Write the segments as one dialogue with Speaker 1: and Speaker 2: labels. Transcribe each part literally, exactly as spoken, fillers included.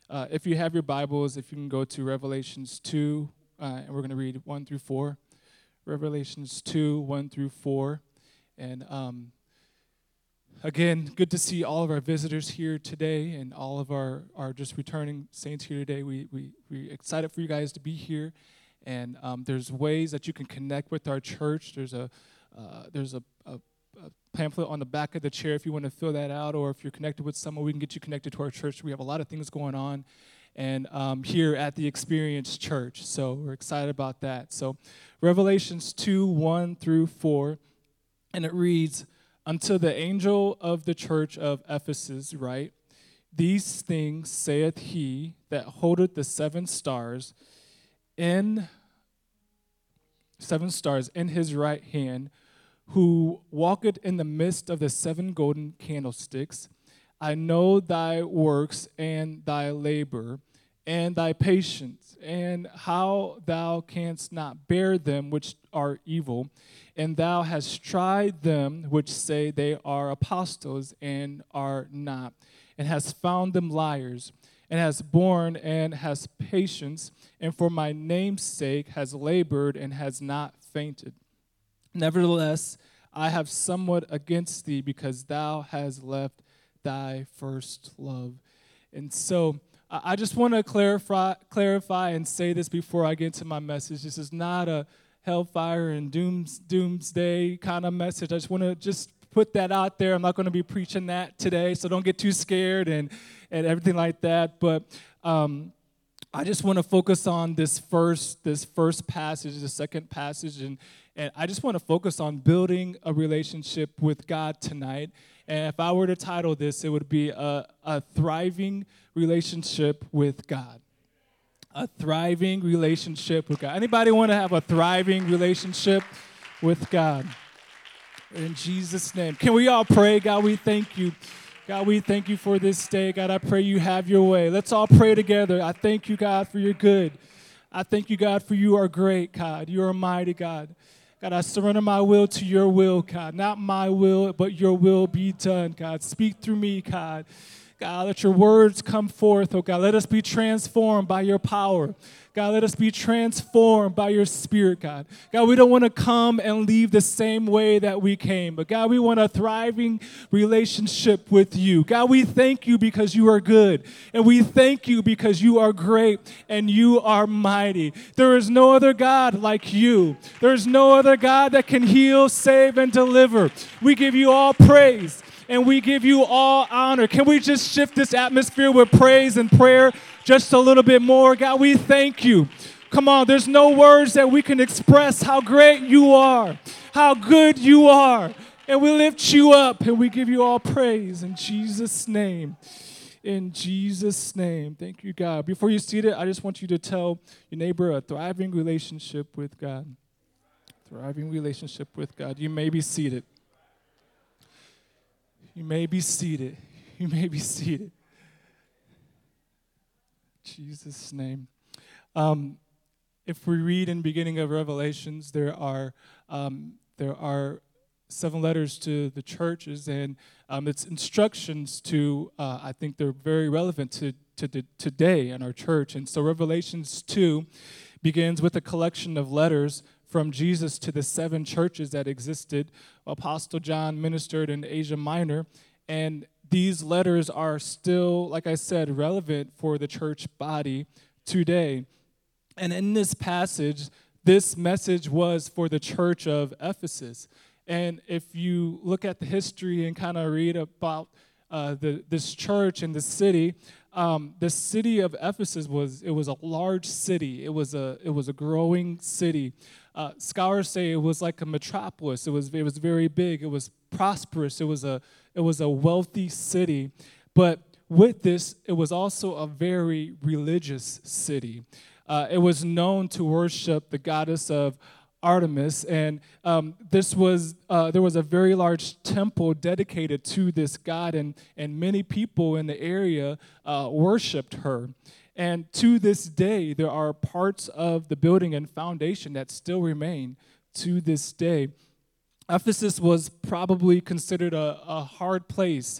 Speaker 1: Uh, if you have your Bibles, if you can go to Revelations two, uh, and we're going to read one through four. Revelations two, one through four. And um, again, good to see all of our visitors here today and all of our, our just returning saints here today. We, we, we're excited for you guys to be here. And um, there's ways that you can connect with our church. There's a uh, there's a, a, a pamphlet on the back of the chair if you want to fill that out, or if you're connected with someone, we can get you connected to our church. We have a lot of things going on and um, here at the Experience Church. So we're excited about that. So Revelations two, one through four, and it reads, "Unto the angel of the church of Ephesus write, These things saith he that holdeth the seven stars in seven stars in his right hand, who walketh in the midst of the seven golden candlesticks. I know thy works and thy labor and thy patience, and how thou canst not bear them which are evil, and thou hast tried them which say they are apostles and are not, and hast found them liars, and has borne and has patience, and for my name's sake has labored and has not fainted. Nevertheless, I have somewhat against thee, because thou hast left thy first love." And so I I just want to clarify, clarify and say this before I get into my message. This is not a hellfire and dooms, doomsday kind of message. I just want to just put that out there. I'm not going to be preaching that today, so don't get too scared and, and everything like that. But um, I just want to focus on this first, this first passage, the second passage, and, and I just want to focus on building a relationship with God tonight. And if I were to title this, it would be a, a thriving relationship with God. A thriving relationship with God. Anybody want to have a thriving relationship with God? In Jesus' name. Can we all pray? God, we thank you. God, we thank you for this day. God, I pray you have your way. Let's all pray together. I thank you, God, for your good. I thank you, God, for you are great, God. You are a mighty God. God, I surrender my will to your will, God. Not my will, but your will be done, God. Speak through me, God. God, let your words come forth, oh God. Let us be transformed by your power. God, let us be transformed by your spirit, God. God, we don't want to come and leave the same way that we came. But God, we want a thriving relationship with you. God, we thank you because you are good. And we thank you because you are great and you are mighty. There is no other God like you. There is no other God that can heal, save, and deliver. We give you all praise. And we give you all honor. Can we just shift this atmosphere with praise and prayer just a little bit more? God, we thank you. Come on, there's no words that we can express how great you are, how good you are. And we lift you up and we give you all praise in Jesus' name. In Jesus' name. Thank you, God. Before you see it, I just want you to tell your neighbor a thriving relationship with God. Thriving relationship with God. You may be seated. You may be seated. You may be seated. Jesus' name. Um, if we read in the beginning of Revelations, there are um, there are seven letters to the churches, and um, it's instructions to. Uh, I think they're very relevant to to the, today in our church. And so Revelations two begins with a collection of letters from Jesus to the seven churches that existed. Apostle John ministered in Asia Minor, and these letters are still, like I said, relevant for the church body today. And in this passage, this message was for the church of Ephesus. And if you look at the history and kind of read about uh, the, this church and the city, um, the city of Ephesus was it was a large city. It was a it was a growing city. Uh, scholars say it was like a metropolis. It was it was very big. It was prosperous. It was a it was a wealthy city. But with this, it was also a very religious city. Uh, it was known to worship the goddess of Artemis, and um, this was uh, there was a very large temple dedicated to this god, and and many people in the area uh, worshipped her. And to this day, there are parts of the building and foundation that still remain to this day. Ephesus was probably considered a, a hard place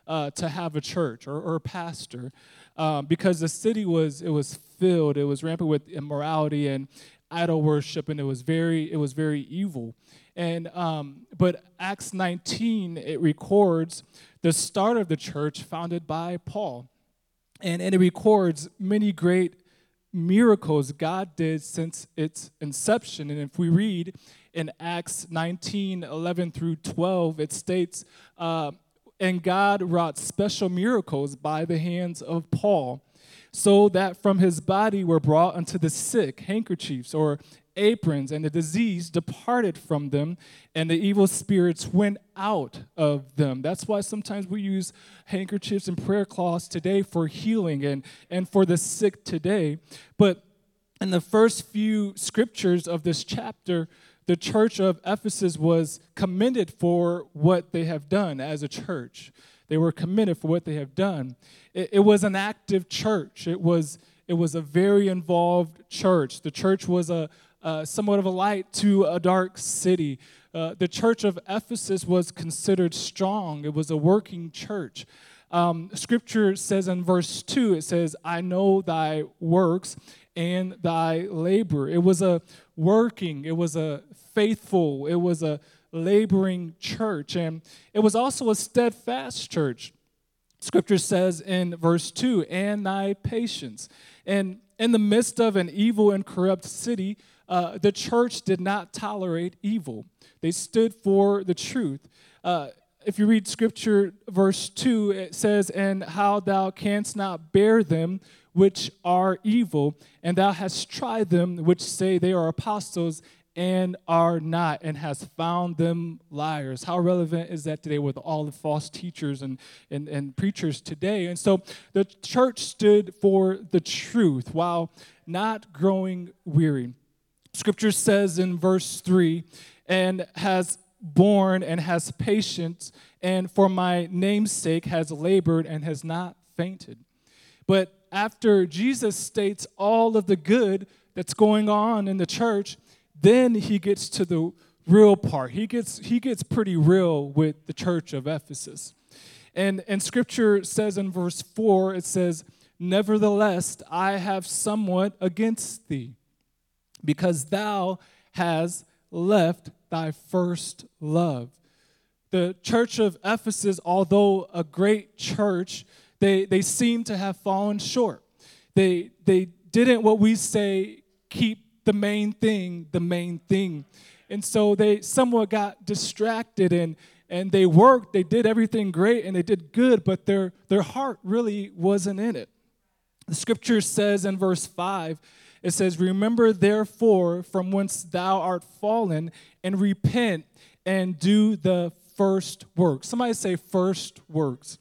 Speaker 1: uh, to have a church or, or a pastor, um, because the city was it was filled, it was rampant with immorality and idol worship, and it was very it was very evil. And um, but Acts nineteen, it records the start of the church founded by Paul, and, and it records many great miracles God did since its inception. And if we read in Acts nineteen, eleven through twelve, it states, uh, and God wrought special miracles by the hands of Paul, so that from his body were brought unto the sick handkerchiefs or aprons, and the disease departed from them, and the evil spirits went out of them. That's why sometimes we use handkerchiefs and prayer cloths today for healing and, and for the sick today. But in the first few scriptures of this chapter, the church of Ephesus was commended for what they have done as a church. They were commended for what they have done. It, it was an active church. It was it was a very involved church. The church was a uh, somewhat of a light to a dark city. Uh, the church of Ephesus was considered strong. It was a working church. Um, scripture says in verse two, it says, I know thy works and thy labor. It was a working, it was a faithful, it was a laboring church. And it was also a steadfast church. Scripture says in verse two, and thy patience. And in the midst of an evil and corrupt city, uh, the church did not tolerate evil. They stood for the truth. Uh, if you read Scripture, verse two, it says, and how thou canst not bear them which are evil, and thou hast tried them which say they are apostles and are not, and has found them liars. How relevant is that today with all the false teachers and, and, and preachers today? And so the church stood for the truth while not growing weary. Scripture says in verse three, and has borne and has patience, and for my name's sake has labored and has not fainted. But after Jesus states all of the good that's going on in the church, then he gets to the real part. He gets he gets pretty real with the church of Ephesus. And, and Scripture says in verse four, it says, nevertheless, I have somewhat against thee, because thou hast left thy first love. The church of Ephesus, although a great church, they, they seem to have fallen short. They, they didn't, what we say, keep the main thing, the main thing. And so they somewhat got distracted, and, and they worked, they did everything great, and they did good, but their, their heart really wasn't in it. The scripture says in verse five, it says, remember therefore from whence thou art fallen, and repent and do the first works. Somebody say first works.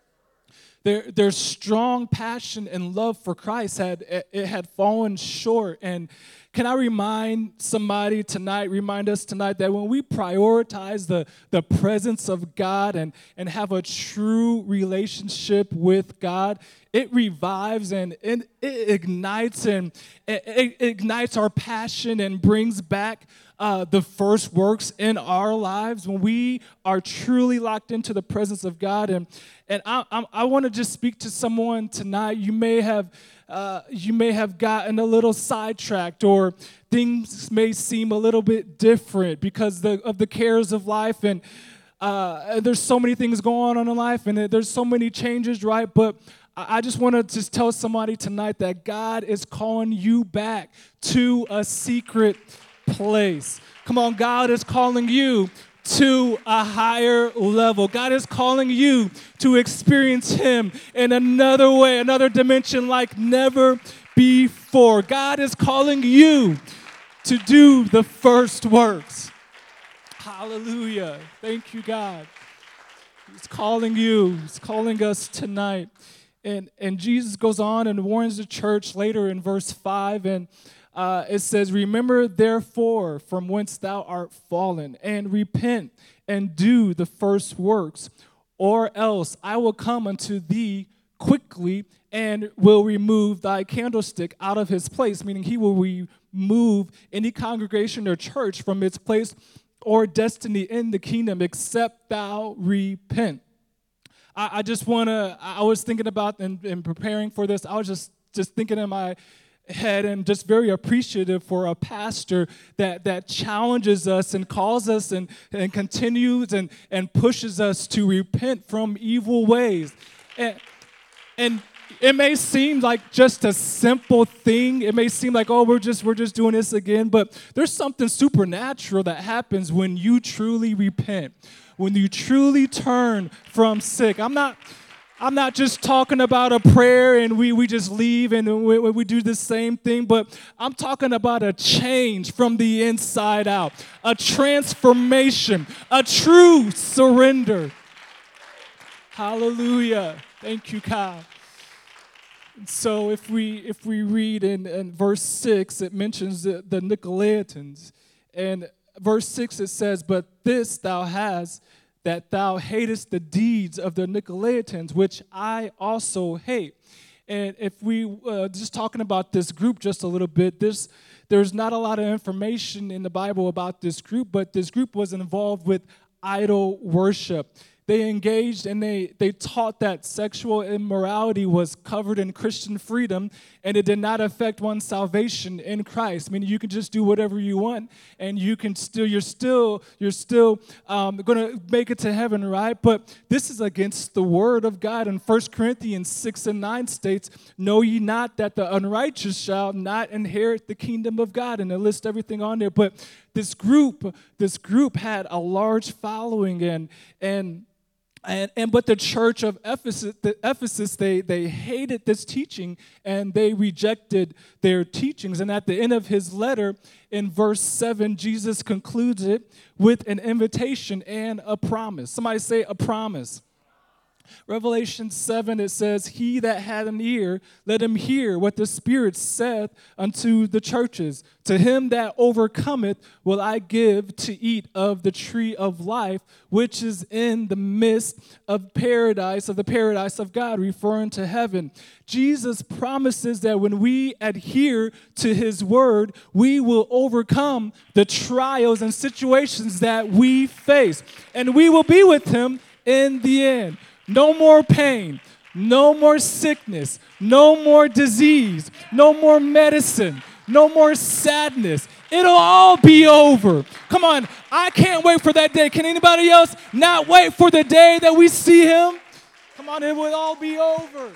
Speaker 1: Their, their strong passion and love for Christ had it had fallen short. And can I remind somebody tonight, remind us tonight that when we prioritize the, the presence of God and, and have a true relationship with God, it revives and it, it ignites and it, it ignites our passion and brings back Uh, the first works in our lives when we are truly locked into the presence of God. And and I I, I want to just speak to someone tonight. You may have uh, you may have gotten a little sidetracked, or things may seem a little bit different because the, of the cares of life, and uh, there's so many things going on in life, and there's so many changes, right? But I just want to just tell somebody tonight that God is calling you back to a secret place. Come on, God is calling you to a higher level. God is calling you to experience Him in another way, another dimension like never before. God is calling you to do the first works. Hallelujah. Thank you, God. He's calling you. He's calling us tonight. And, and Jesus goes on and warns the church later in verse five, and Uh, it says, remember therefore from whence thou art fallen, and repent and do the first works, or else I will come unto thee quickly and will remove thy candlestick out of his place, meaning he will remove any congregation or church from its place or destiny in the kingdom, except thou repent. I, I just want to, I was thinking about and, and preparing for this, I was just, just thinking in my head and just very appreciative for a pastor that that challenges us and calls us and, and continues and, and pushes us to repent from evil ways. And, and it may seem like just a simple thing. It may seem like, oh, we're just we're just doing this again, but there's something supernatural that happens when you truly repent, when you truly turn from sick. I'm not I'm not just talking about a prayer and we, we just leave and we, we do the same thing, but I'm talking about a change from the inside out, a transformation, a true surrender. Hallelujah. Thank you, God. So if we if we read in, in verse six, it mentions the, the Nicolaitans. And verse six, it says, "But this thou hast, that thou hatest the deeds of the Nicolaitans, which I also hate." And if we uh, just talking about this group just a little bit, this there's not a lot of information in the Bible about this group, but this group was involved with idol worship. They engaged and they, they taught that sexual immorality was covered in Christian freedom and it did not affect one's salvation in Christ. Meaning you can just do whatever you want and you can still, you're still, you're still um, going to make it to heaven, right? But this is against the word of God. In First Corinthians six and nine states, "Know ye not that the unrighteous shall not inherit the kingdom of God?" And they list everything on there. But this group, this group had a large following and, and, And, and but the church of Ephesus, the Ephesus, they they hated this teaching and they rejected their teachings. And at the end of his letter, in verse seven, Jesus concludes it with an invitation and a promise. Somebody say a promise. Revelation seven, it says, "He that had an ear, let him hear what the Spirit saith unto the churches. To him that overcometh will I give to eat of the tree of life, which is in the midst of paradise, of the paradise of God," referring to heaven. Jesus promises that when we adhere to his word, we will overcome the trials and situations that we face. And we will be with him in the end. No more pain, no more sickness, no more disease, no more medicine, no more sadness. It'll all be over. Come on, I can't wait for that day. Can anybody else not wait for the day that we see him? Come on, it will all be over.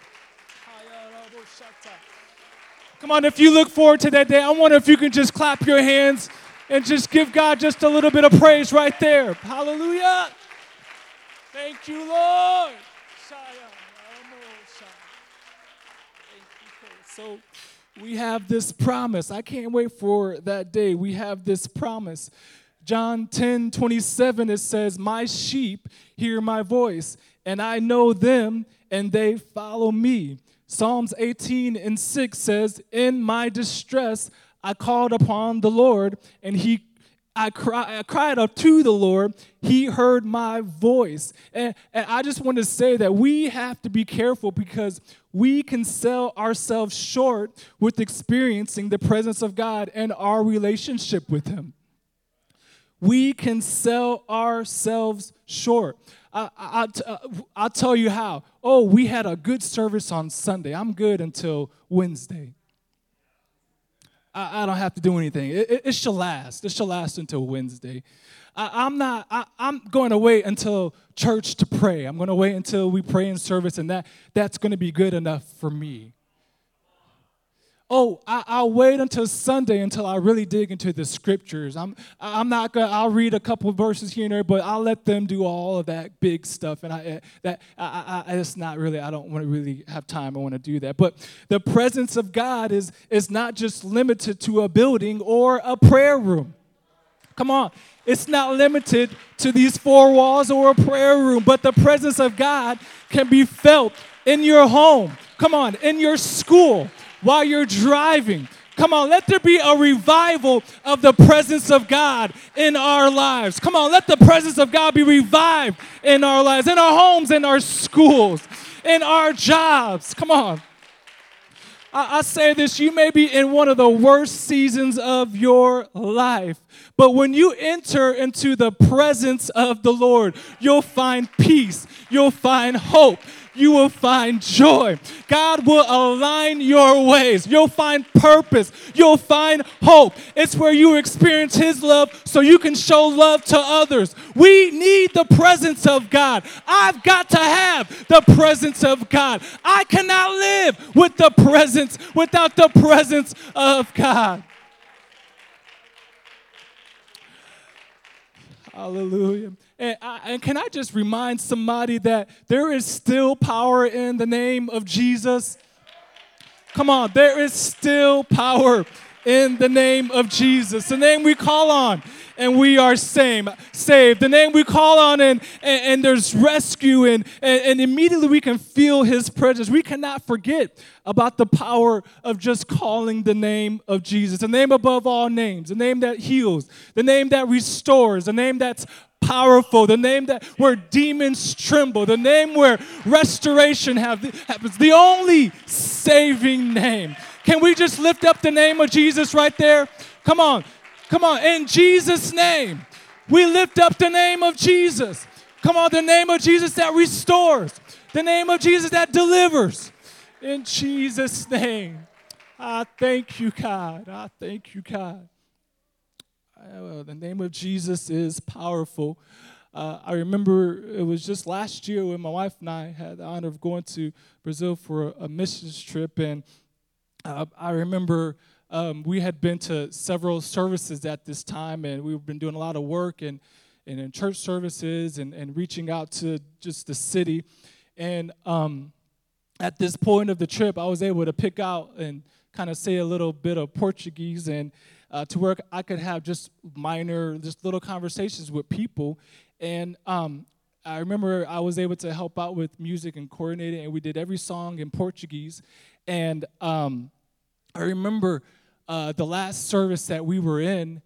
Speaker 1: Come on, if you look forward to that day, I wonder if you can just clap your hands and just give God just a little bit of praise right there. Hallelujah. Thank you, Lord. So we have this promise. I can't wait for that day. We have this promise. John ten twenty-seven, it says, "My sheep hear my voice, and I know them, and they follow me." Psalms eighteen and six says, "In my distress I called upon the Lord, and he I, cry, I cried up to the Lord. He heard my voice." And, and I just want to say that we have to be careful because we can sell ourselves short with experiencing the presence of God and our relationship with him. We can sell ourselves short. I, I, I, I'll tell you how. Oh, we had a good service on Sunday. I'm good until Wednesday. I, I don't have to do anything. It, it, it shall last. It shall last until Wednesday. I, I'm not. I, I'm going to wait until church to pray. I'm going to wait until we pray in service, and that that's going to be good enough for me. Oh, I, I'll wait until Sunday until I really dig into the scriptures. I'm I'm not gonna. I'll read a couple of verses here and there, but I'll let them do all of that big stuff. And I that I, I it's not really. I don't want to really have time. I want to do that. But the presence of God is is not just limited to a building or a prayer room. Come on. It's not limited to these four walls or a prayer room, but the presence of God can be felt in your home. Come on, in your school. While you're driving. Come on, let there be a revival of the presence of God in our lives. Come on, let the presence of God be revived in our lives, in our homes, in our schools, in our jobs. Come on. I, I say this, you may be in one of the worst seasons of your life, but when you enter into the presence of the Lord, you'll find peace, you'll find hope, you will find joy. God will align your ways. You'll find purpose. You'll find hope. It's where you experience His love so you can show love to others. We need the presence of God. I've got to have the presence of God. I cannot live with the presence without the presence of God. Hallelujah. And, I, and can I just remind somebody that there is still power in the name of Jesus? Come on, there is still power in the name of Jesus. The name we call on and we are same, saved. The name we call on and, and, and there's rescue and, and, and immediately we can feel His presence. We cannot forget about the power of just calling the name of Jesus. The name above all names, the name that heals, the name that restores, the name that's powerful, the name that where demons tremble, the name where restoration have, happens, the only saving name. Can we just lift up the name of Jesus right there? Come on, come on, in Jesus' name, we lift up the name of Jesus. Come on, the name of Jesus that restores, the name of Jesus that delivers. In Jesus' name, I thank you, God. I thank you, God. Well, the name of Jesus is powerful. Uh, I remember it was just last year when my wife and I had the honor of going to Brazil for a, a missions trip, and uh, I remember um, we had been to several services at this time, and we've been doing a lot of work and, and in church services and, and reaching out to just the city. And um, at this point of the trip, I was able to pick out and kind of say a little bit of Portuguese and Uh, to where I could have just minor, just little conversations with people. And um, I remember I was able to help out with music and coordinating, and we did every song in Portuguese. And um, I remember uh, the last service that we were in,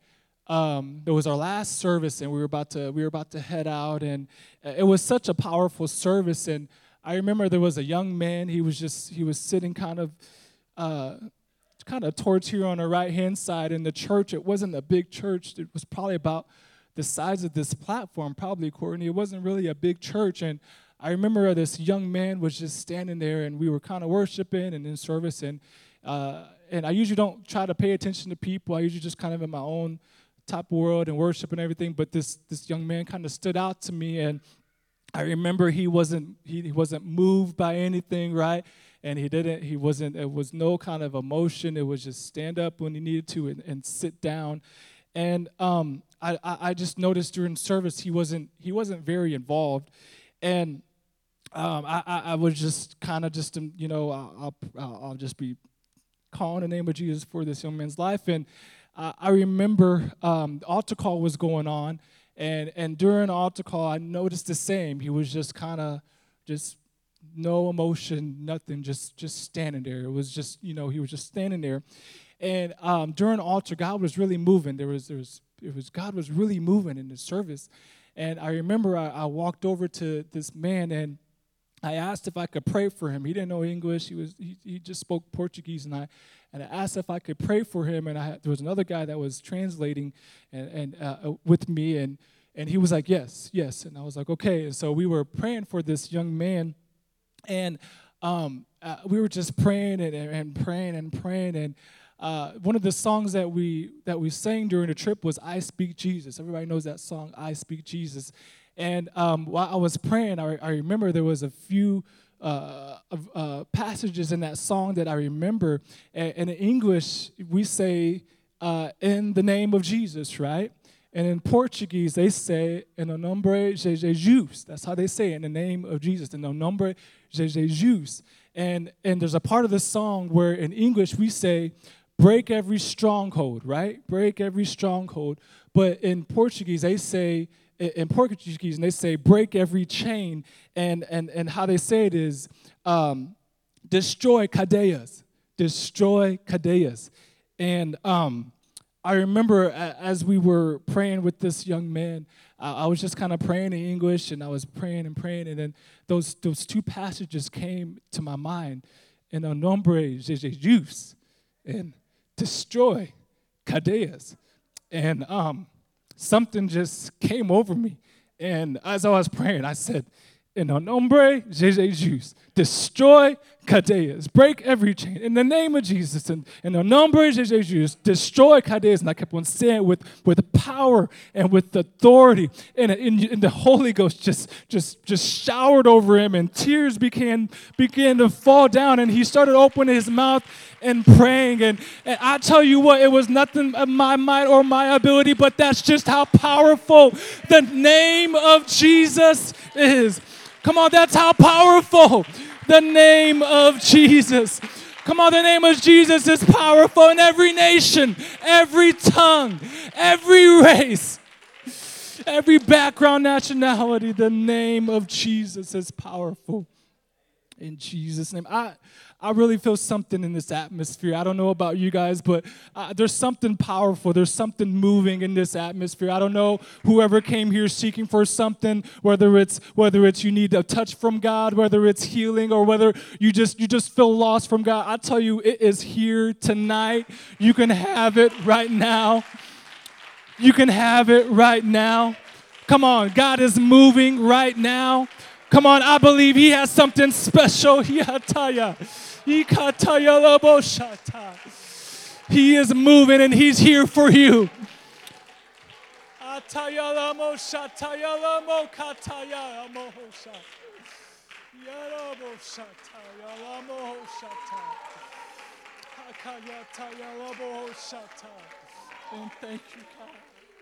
Speaker 1: um, it was our last service, and we were about to we were about to head out, and it was such a powerful service. And I remember there was a young man. He was just he was sitting kind of. Uh, kind of towards here on the right-hand side in the church. It wasn't a big church. It was probably about the size of this platform, probably, Courtney. It wasn't really a big church. And I remember this young man was just standing there, and we were kind of worshiping and in service. And uh, and I usually don't try to pay attention to people. I usually just kind of in my own type of world and worship and everything. But this this young man kind of stood out to me, and I remember he wasn't he, he wasn't moved by anything, right? And he didn't, he wasn't, it was no kind of emotion. It was just stand up when he needed to and, and sit down. And um, I, I just noticed during service he wasn't he wasn't very involved. And um, I, I was just kind of just, you know, I'll, I'll, I'll just be calling the name of Jesus for this young man's life. And uh, I remember um, the altar call was going on. And, and during the altar call, I noticed the same. He was just kind of just, no emotion, nothing, just just standing there. It was just, you know, he was just standing there. And um, during the altar, God was really moving. There was, there was, it was, God was really moving in the service. And I remember I, I walked over to this man, and I asked if I could pray for him. He didn't know English. He was, he, he just spoke Portuguese, and I, and I asked if I could pray for him. And I, there was another guy that was translating, and, and uh, with me, and and he was like, yes, yes. And I was like, okay. And so we were praying for this young man. And um, uh, we were just praying and, and praying and praying. And uh, one of the songs that we that we sang during the trip was "I Speak Jesus." Everybody knows that song, "I Speak Jesus." And um, while I was praying, I, I remember there was a few uh, uh, passages in that song that I remember. And, and in English, we say, uh, "In the name of Jesus," right? And in Portuguese, they say, "En o nome de Jesus." That's how they say it, in the name of Jesus. En o nome de Jesus. And, and there's a part of the song where in English we say, "Break every stronghold," right? Break every stronghold. But in Portuguese, they say, in Portuguese, and they say, "Break every chain." And, and, and how they say it is, um, "Destroy cadeias." Destroy cadeias. And um I remember as we were praying with this young man, uh, I was just kind of praying in English, and I was praying and praying, and then those those two passages came to my mind. in el nombre de Jesus, and destroy cadenas. And um, something just came over me. And as I was praying, I said, in el nombre de Jesus, destroy cadenas, break every chain. In the name of Jesus, and in el nombre de Jesus, destroy cadenas. And I kept on saying with, with power and with authority. And, and, and the Holy Ghost just, just, just showered over him, and tears began, began to fall down. And he started opening his mouth and praying. And, and I tell you what, it was nothing of my might or my ability, but that's just how powerful the name of Jesus is. Come on, that's how powerful the name of Jesus. Come on, the name of Jesus is powerful in every nation, every tongue, every race, every background, nationality. The name of Jesus is powerful. In Jesus' name. I, I really feel something in this atmosphere. I don't know about you guys, but uh, there's something powerful. There's something moving in this atmosphere. I don't know whoever came here seeking for something, whether it's whether it's you need a touch from God, whether it's healing, or whether you just you just feel lost from God. I tell you, it is here tonight. You can have it right now. You can have it right now. Come on, God is moving right now. Come on, I believe he has something special. He is moving and he's here for you. And thank you, God.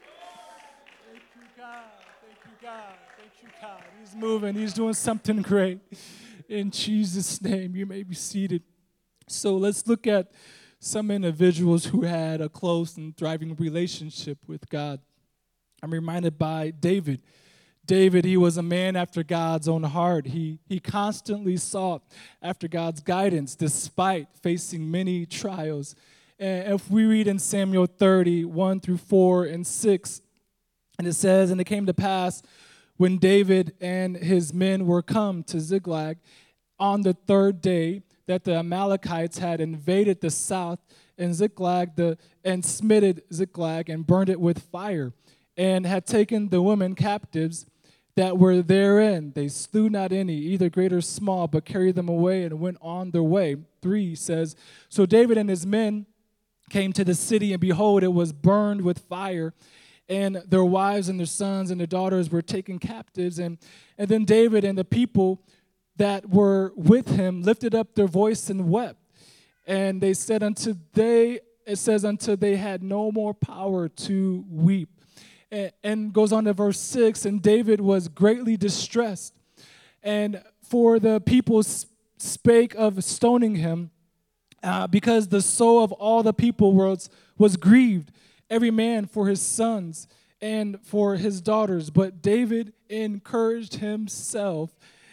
Speaker 1: Thank you, God. Thank you, God. Thank you, God. He's moving. He's doing something great. In Jesus' name, you may be seated. So let's look at some individuals who had a close and thriving relationship with God. I'm reminded by David. David, he was a man after God's own heart. He, he constantly sought after God's guidance despite facing many trials. And if we read in Samuel thirty, one through four and six, and it says, and it came to pass when David and his men were come to Ziklag on the third day that the Amalekites had invaded the south and Ziklag the, and smitted Ziklag and burned it with fire, and had taken the women captives that were therein. They slew not any, either great or small, but carried them away and went on their way. Three says, so David and his men came to the city, and behold, it was burned with fire, and their wives and their sons and their daughters were taken captives. And, and then David and the people that were with him lifted up their voice and wept. And they said unto they, it says, until they had no more power to weep. And, and goes on to verse six, and David was greatly distressed. And for the people spake of stoning him, uh, because the soul of all the people was, was grieved, every man for his sons and for his daughters. But David encouraged himself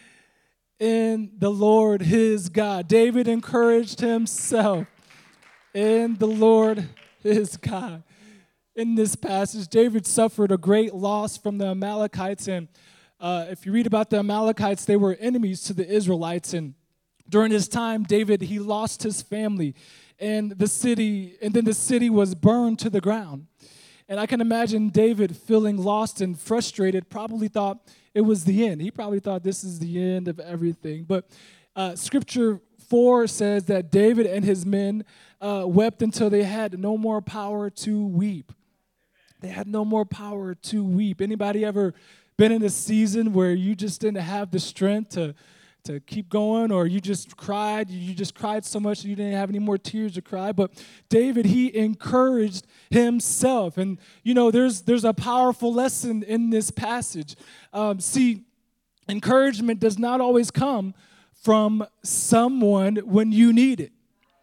Speaker 1: in the Lord his God. David encouraged himself in the Lord his God. In this passage, David suffered a great loss from the Amalekites. And uh, if you read about the Amalekites, they were enemies to the Israelites. And during his time, David, he lost his family. And the city, and then the city was burned to the ground. And I can imagine David feeling lost and frustrated, probably thought it was the end. He probably thought this is the end of everything. But uh, Scripture four says that David and his men uh, wept until they had no more power to weep. They had no more power to weep. Anybody ever been in a season where you just didn't have the strength to to keep going, or you just cried, you just cried so much that you didn't have any more tears to cry? But David, he encouraged himself. And, you know, there's there's a powerful lesson in this passage. Um, see, encouragement does not always come from someone when you need it.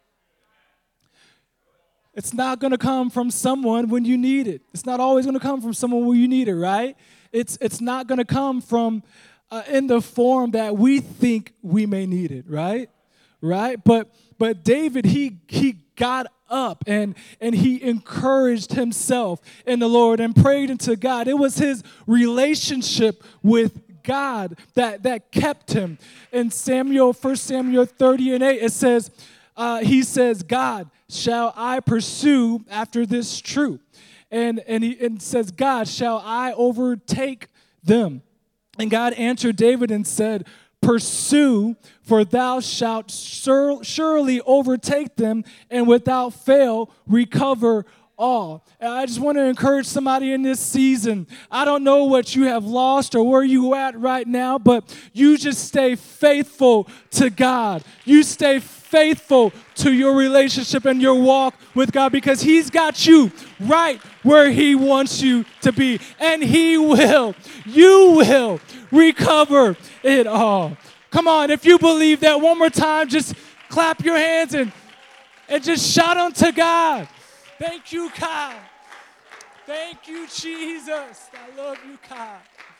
Speaker 1: It's not going to come from someone when you need it. It's not always going to come from someone when you need it, right? It's, it's not going to come from Uh, in the form that we think we may need it, right? Right? But but David, he he got up and and he encouraged himself in the Lord and prayed unto God. It was his relationship with God that, that kept him. In Samuel, First Samuel thirty and eight, it says, uh, he says, God, shall I pursue after this truth? And, and he and says, God, shall I overtake them? And God answered David and said, pursue, for thou shalt sur- surely overtake them, and without fail recover all. And I just want to encourage somebody in this season. I don't know what you have lost or where you at right now, but you just stay faithful to God. You stay faithful to your relationship and your walk with God, because he's got you right where he wants you to be. And he will, you will recover it all. Come on, if you believe that, one more time, just clap your hands and, and just shout unto God. Thank you, God. Thank you, Jesus. I love you, God.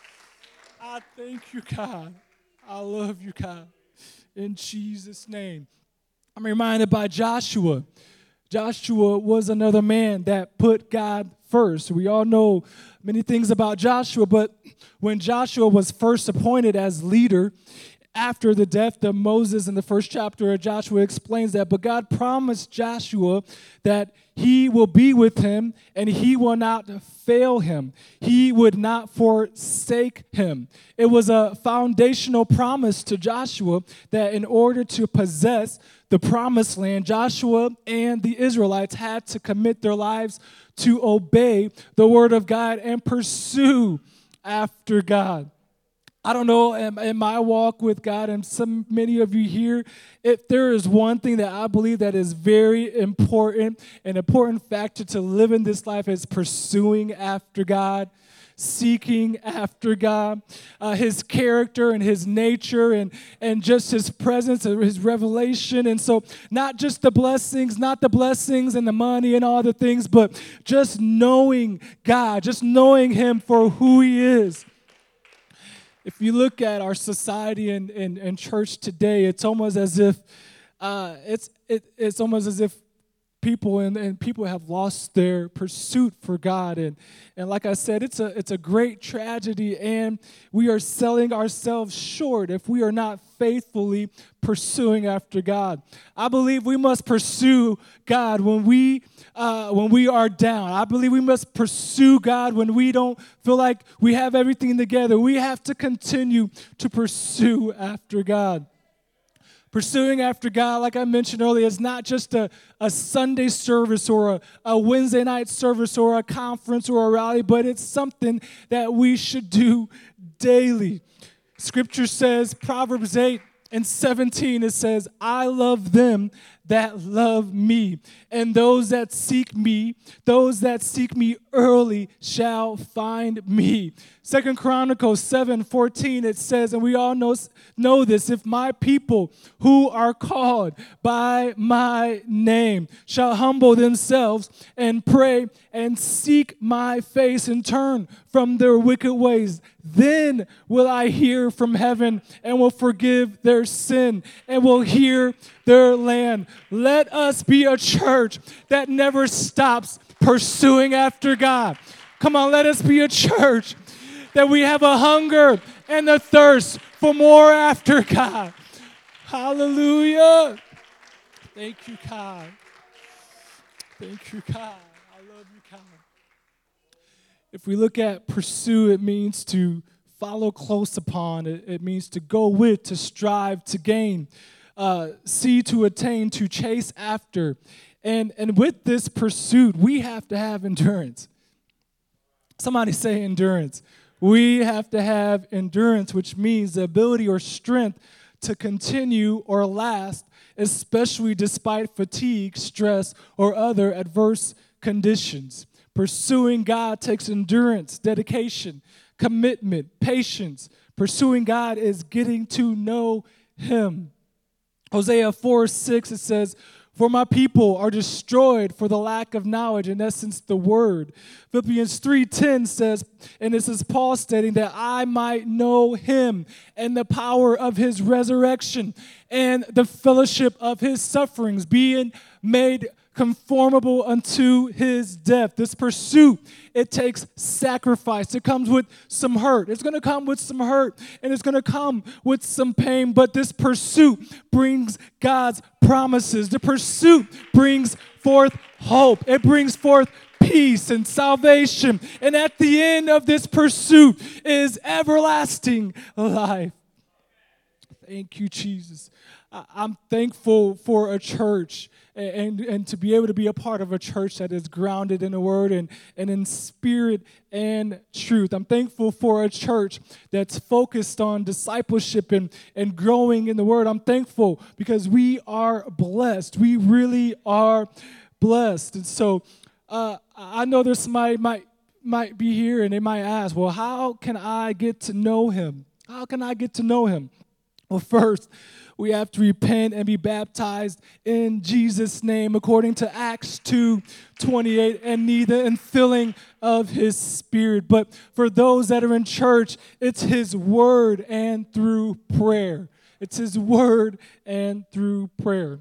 Speaker 1: I thank you, God. I love you, God. In Jesus' name. I'm reminded by Joshua. Joshua was another man that put God first. We all know many things about Joshua, but when Joshua was first appointed as leader, after the death of Moses, in the first chapter of Joshua explains that, but God promised Joshua that he will be with him and he will not fail him. He would not forsake him. It was a foundational promise to Joshua that in order to possess the promised land, Joshua and the Israelites had to commit their lives to obey the word of God and pursue after God. I don't know, in, in my walk with God, and some many of you here, if there is one thing that I believe that is very important, an important factor to live in this life, is pursuing after God, seeking after God, uh, his character and his nature and, and just his presence and his revelation. And so not just the blessings, not the blessings and the money and all the things, but just knowing God, just knowing him for who he is. If you look at our society and, and, and church today, it's almost as if uh, it's it, it's almost as if people and, and people have lost their pursuit for God. And and like I said, it's a it's a great tragedy, and we are selling ourselves short if we are not faithfully pursuing after God. I believe we must pursue God when we uh, when we are down. I believe we must pursue God when we don't feel like we have everything together. We have to continue to pursue after God. Pursuing after God, like I mentioned earlier, is not just a, a Sunday service or a, a Wednesday night service or a conference or a rally, but it's something that we should do daily. Scripture says, Proverbs eight and seventeen, it says, I love them that love me, and those that seek me, those that seek me early shall find me. Second Chronicles seven fourteen, it says, and we all know, know this, if my people who are called by my name shall humble themselves and pray and seek my face and turn from their wicked ways, then will I hear from heaven and will forgive their sin and will hear their land. Let us be a church that never stops pursuing after God. Come on, let us be a church that we have a hunger and a thirst for more after God. Hallelujah. Thank you, God. Thank you, God. I love you, God. If we look at pursue, it means to follow close upon. It, it means to go with, to strive, to gain, uh, see, to attain, to chase after. And, and with this pursuit, we have to have endurance. Somebody say endurance. We have to have endurance, which means the ability or strength to continue or last, especially despite fatigue, stress, or other adverse conditions. Pursuing God takes endurance, dedication, commitment, patience. Pursuing God is getting to know him. Hosea four six, it says, for my people are destroyed for the lack of knowledge, in essence, the word. Philippians three ten says, and this is Paul stating, that I might know him and the power of his resurrection and the fellowship of his sufferings, being made conformable unto his death. This pursuit, it takes sacrifice. It comes with some hurt. It's going to come with some hurt, and it's going to come with some pain, but this pursuit brings God's promises. The pursuit brings forth hope. It brings forth peace and salvation. And at the end of this pursuit is everlasting life. Thank you, Jesus. I'm thankful for a church and, and to be able to be a part of a church that is grounded in the word and, and in spirit and truth. I'm thankful for a church that's focused on discipleship and, and growing in the word. I'm thankful because we are blessed. We really are blessed. And so uh, I know there's somebody might, might be here and they might ask, well, how can I get to know him? How can I get to know him? Well, first, we have to repent and be baptized in Jesus' name according to Acts two twenty-eight and need the infilling of his spirit. But for those that are in church, it's his word and through prayer. It's his word and through prayer.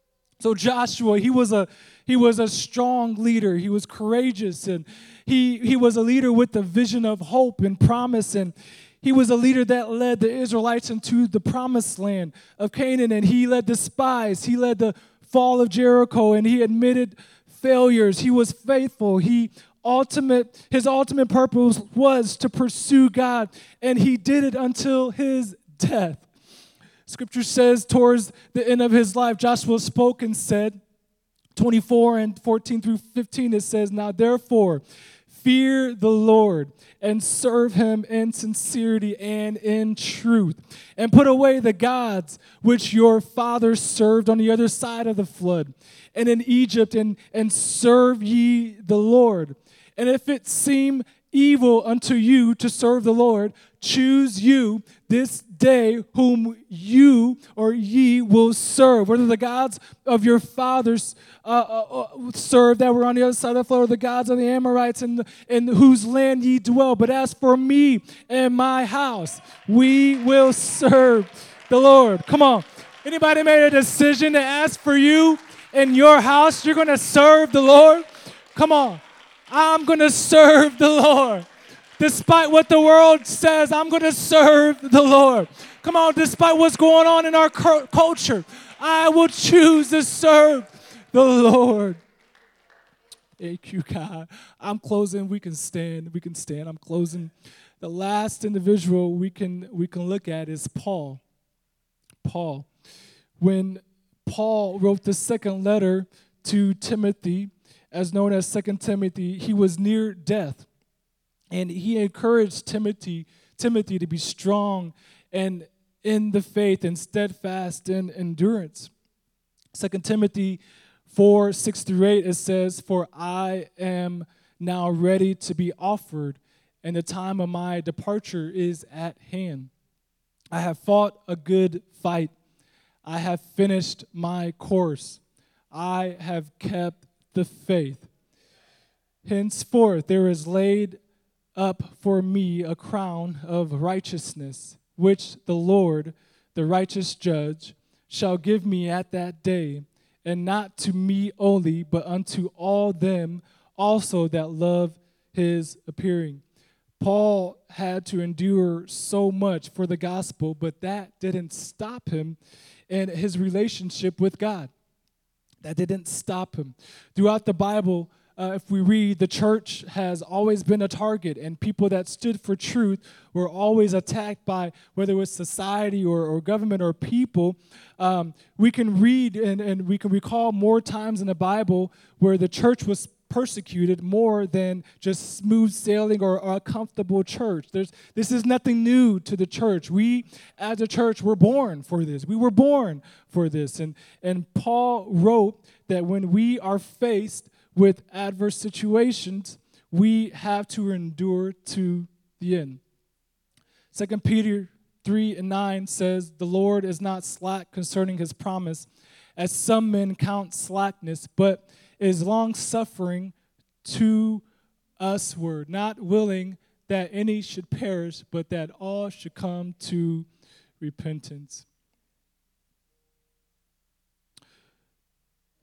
Speaker 1: So Joshua, he was a he was a strong leader. He was courageous, and he he was a leader with a vision of hope and promise, and he was a leader that led the Israelites into the promised land of Canaan, and he led the spies. He led the fall of Jericho, and he admitted failures. He was faithful. He ultimate his ultimate purpose was to pursue God, and he did it until his death. Scripture says towards the end of his life, Joshua spoke and said, twenty-four and fourteen through fifteen, it says, "Now therefore, fear the Lord and serve him in sincerity and in truth, and put away the gods which your fathers served on the other side of the flood and in Egypt, and, and serve ye the Lord. And if it seem evil unto you to serve the Lord, choose you this day whom you or ye will serve, whether the gods of your fathers uh, uh, served that were on the other side of the flood, or the gods of the Amorites in, the, in whose land ye dwell. But as for me and my house, we will serve the Lord." Come on. Anybody made a decision to ask for you and your house, you're going to serve the Lord? Come on. I'm going to serve the Lord. Despite what the world says, I'm going to serve the Lord. Come on, despite what's going on in our culture, I will choose to serve the Lord. Thank you, God. I'm closing. We can stand. We can stand. I'm closing. The last individual we can we can look at is Paul. Paul. When Paul wrote the second letter to Timothy, as known as Second Timothy, he was near death. And he encouraged Timothy, Timothy to be strong and in the faith and steadfast in endurance. Second Timothy four, six through eight, it says, "For I am now ready to be offered, and the time of my departure is at hand. I have fought a good fight. I have finished my course. I have kept the faith. Henceforth there is laid up for me a crown of righteousness, which the Lord, the righteous judge, shall give me at that day, and not to me only, but unto all them also that love his appearing." Paul had to endure so much for the gospel, but that didn't stop him in his relationship with God. That didn't stop him. Throughout the Bible, Uh, if we read, the church has always been a target, and people that stood for truth were always attacked by, whether it was society or, or government or people. Um, we can read and, and we can recall more times in the Bible where the church was persecuted more than just smooth sailing or, or a comfortable church. There's, this is nothing new to the church. We, as a church, were born for this. We were born for this. And, and Paul wrote that when we are faced with adverse situations, we have to endure to the end. Second Peter three and nine says, "The Lord is not slack concerning his promise, as some men count slackness, but is long-suffering to usward, not willing that any should perish, but that all should come to repentance."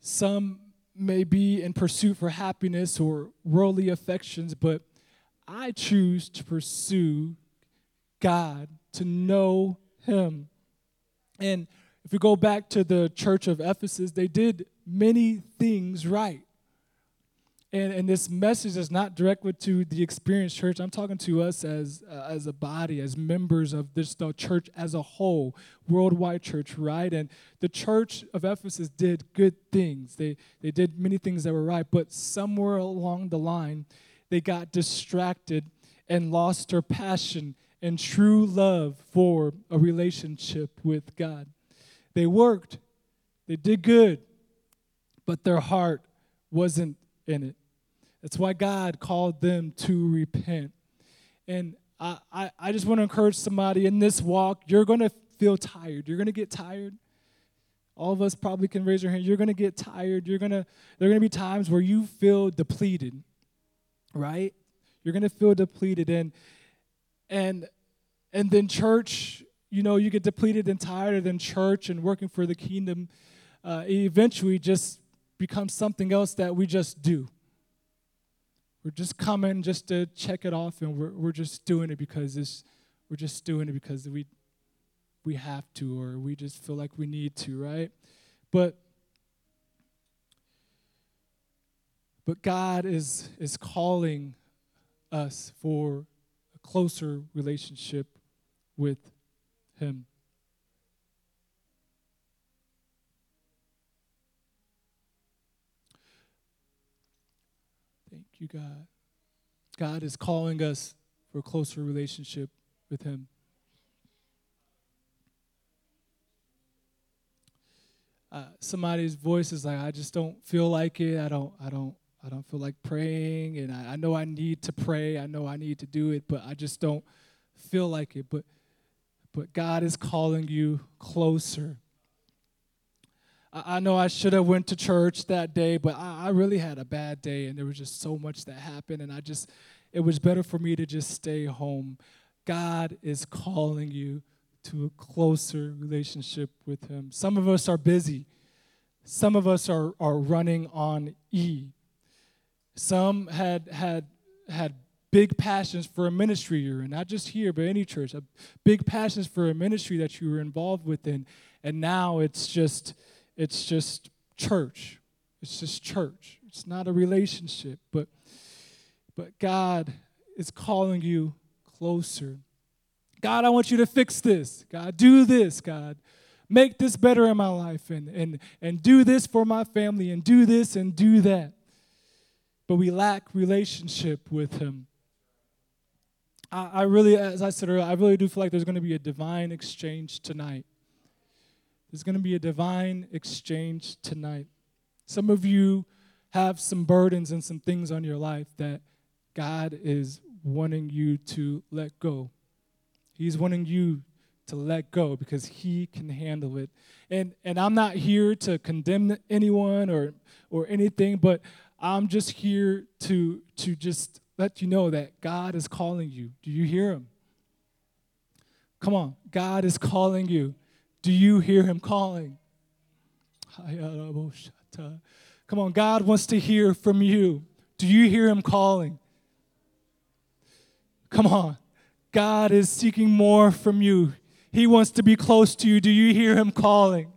Speaker 1: Some may be in pursuit for happiness or worldly affections, but I choose to pursue God, to know him. And if we go back to the church of Ephesus, they did many things right. And, and this message is not directly to the Experienced Church. I'm talking to us as uh, as a body, as members of this the church as a whole, worldwide church, right? And the church of Ephesus did good things. They they did many things that were right, but somewhere along the line, they got distracted and lost their passion and true love for a relationship with God. They worked, they did good, but their heart wasn't in it. That's why God called them to repent. And I, I, I just want to encourage somebody in this walk, you're going to feel tired. You're going to get tired. All of us probably can raise your hand. You're going to get tired. You're going to, there are going to be times where you feel depleted, right? You're going to feel depleted. And, and, and then church, you know, you get depleted and tired, and then church and working for the kingdom uh, eventually just becomes something else that we just do. We're just coming just to check it off, and we're we're just doing it because it's we're just doing it because we we have to, or we just feel like we need to, right? But but God is is calling us for a closer relationship with him. Thank you, God. God is calling us for a closer relationship with him. Uh, somebody's voice is like, I just don't feel like it. I don't, I don't, I don't feel like praying, and I, I know I need to pray. I know I need to do it, but I just don't feel like it. But, but God is calling you closer. I know I should have went to church that day, but I, I really had a bad day, and there was just so much that happened, and I just, it was better for me to just stay home. God is calling you to a closer relationship with him. Some of us are busy. Some of us are, are running on E. Some had had had big passions for a ministry you're in, not just here, but any church, big passions for a ministry that you were involved with in, and now it's just... It's just church. It's just church. It's not a relationship. But but God is calling you closer. God, I want you to fix this. God, do this, God. Make this better in my life, and and and do this for my family, and do this and do that. But we lack relationship with him. I, I really, as I said earlier, I really do feel like there's going to be a divine exchange tonight. There's going to be a divine exchange tonight. Some of you have some burdens and some things on your life that God is wanting you to let go. He's wanting you to let go because he can handle it. And and I'm not here to condemn anyone or or anything, but I'm just here to to just let you know that God is calling you. Do you hear him? Come on, God is calling you. Do you hear him calling? Come on, God wants to hear from you. Do you hear him calling? Come on, God is seeking more from you. He wants to be close to you. Do you hear him calling?